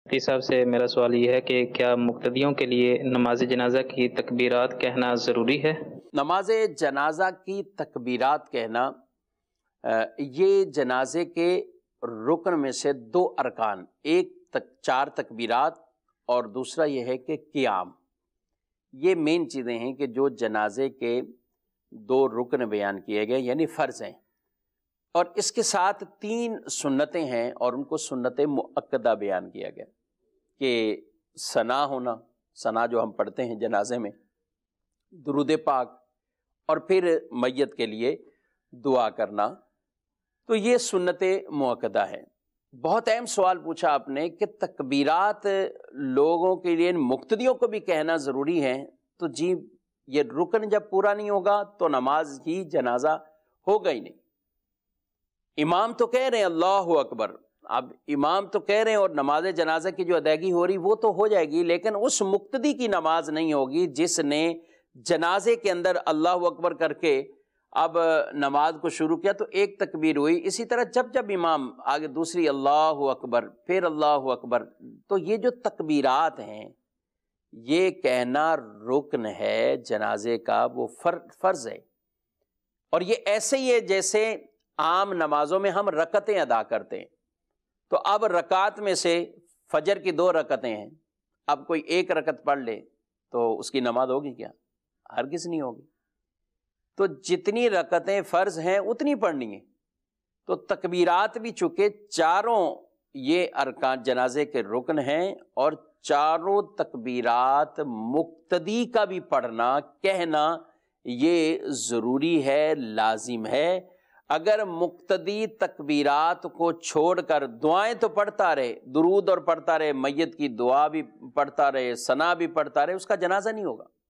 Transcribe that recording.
مفتی صاحب سے میرا سوال یہ ہے کہ کیا مقتدیوں کے لیے نماز جنازہ کی تکبیرات کہنا ضروری ہے؟ نماز جنازہ کی تکبیرات کہنا یہ جنازے کے رکن میں سے دو ارکان، ایک چار تکبیرات اور دوسرا یہ ہے کہ قیام، یہ مین چیزیں ہیں کہ جو جنازے کے دو رکن بیان کیے گئے یعنی فرض ہیں، اور اس کے ساتھ تین سنتیں ہیں اور ان کو سنت مؤکدہ بیان کیا گیا کہ ثنا ہونا، ثنا جو ہم پڑھتے ہیں جنازے میں، درود پاک، اور پھر میت کے لیے دعا کرنا، تو یہ سنت مؤکدہ ہے۔ بہت اہم سوال پوچھا آپ نے کہ تکبیرات لوگوں کے لیے مقتدیوں کو بھی کہنا ضروری ہے، تو جی یہ رکن جب پورا نہیں ہوگا تو نماز ہی جنازہ ہوگا ہی نہیں۔ امام تو کہہ رہے ہیں اللہ اکبر، اب امام تو کہہ رہے ہیں اور نماز جنازہ کی جو ادائیگی ہو رہی وہ تو ہو جائے گی، لیکن اس مقتدی کی نماز نہیں ہوگی جس نے جنازے کے اندر اللہ اکبر کر کے اب نماز کو شروع کیا تو ایک تکبیر ہوئی، اسی طرح جب جب امام آگے دوسری اللہ اکبر پھر اللہ اکبر، تو یہ جو تکبیرات ہیں یہ کہنا رکن ہے جنازے کا، وہ فرض ہے، اور یہ ایسے ہی ہے جیسے عام نمازوں میں ہم رکعتیں ادا کرتے ہیں، تو اب رکعت میں سے فجر کی 2 رکعتیں ہیں، اب کوئی ایک رکعت پڑھ لے تو اس کی نماز ہوگی کیا؟ ہرگز نہیں ہوگی۔ تو جتنی رکعتیں فرض ہیں اتنی پڑھنی ہیں، تو تکبیرات بھی چونکہ چاروں یہ ارکان جنازے کے رکن ہیں، اور چاروں تکبیرات مقتدی کا بھی پڑھنا کہنا یہ ضروری ہے، لازم ہے۔ اگر مقتدی تکبیرات کو چھوڑ کر دعائیں تو پڑھتا رہے، درود اور پڑھتا رہے، میت کی دعا بھی پڑھتا رہے، ثنا بھی پڑھتا رہے، اس کا جنازہ نہیں ہوگا۔